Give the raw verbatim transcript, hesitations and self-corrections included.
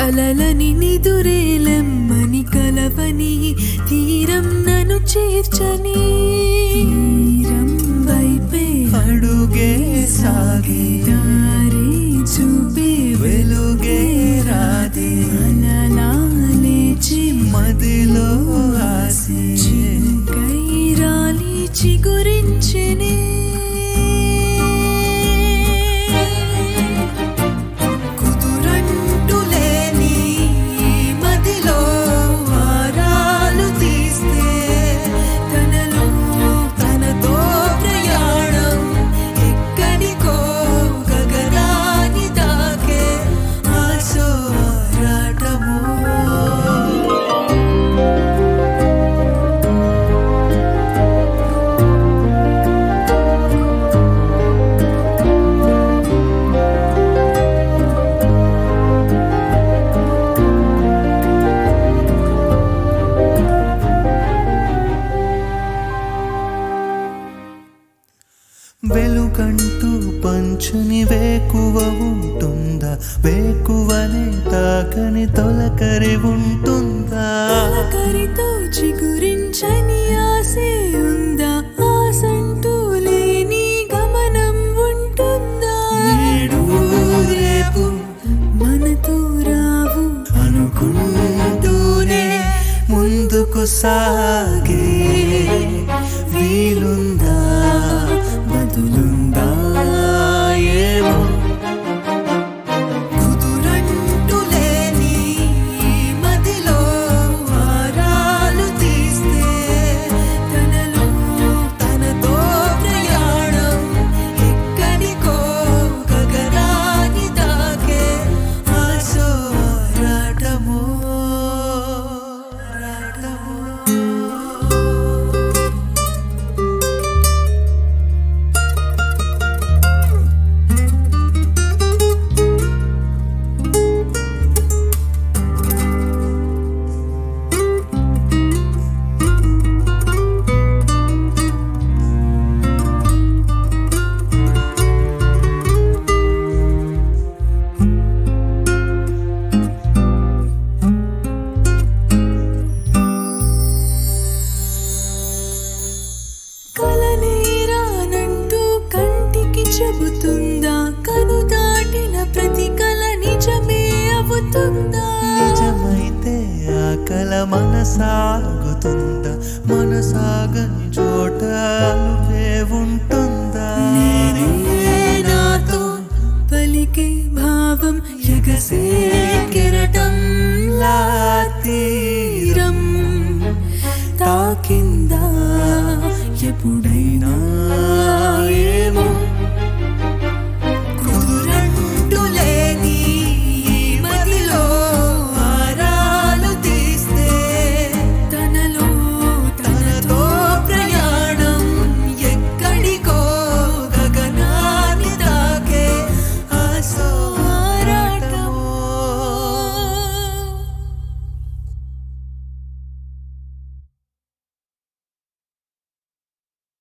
కలలని నిదురేలెమ్మని కలవని తీరం నన్ను చేర్చని తీరం వైపే అడుగే సాగే దారి చూపే వెలుగే రాదే అలలా లేచి మదిలో ఆసే చినుకై రాలి చిగురించెనే వెలుగంటూ పంచుని వేకువ ఉంటుందా వేకువనే తాకని తొలకరి ఉంటుందా తొలకరితో చిగురించని ఆసే ఉందా ఆసంటూ లేని గమనం ఉంటుందా నేడు రేపు మనతో రావు అనుకుంటూనే ముందుకు సాగే వీలుందా బదులుందా ఏమో కుదురంటూ లేని మదిలో వారాలు తీస్తే తనలో తనతో ప్రయాణం ఎక్కడికో గగనాన్ని తాకే ఆశో రాటమో రాటమో కలనేరానంటూ కంటికి చెబుతుందా కను దాటిన ప్రతి కల నిజమే అవుతుందా నిజమైతే ఆ కల మనసాగుతుందా మనసాగని చోట అలుపే ఉంటుంది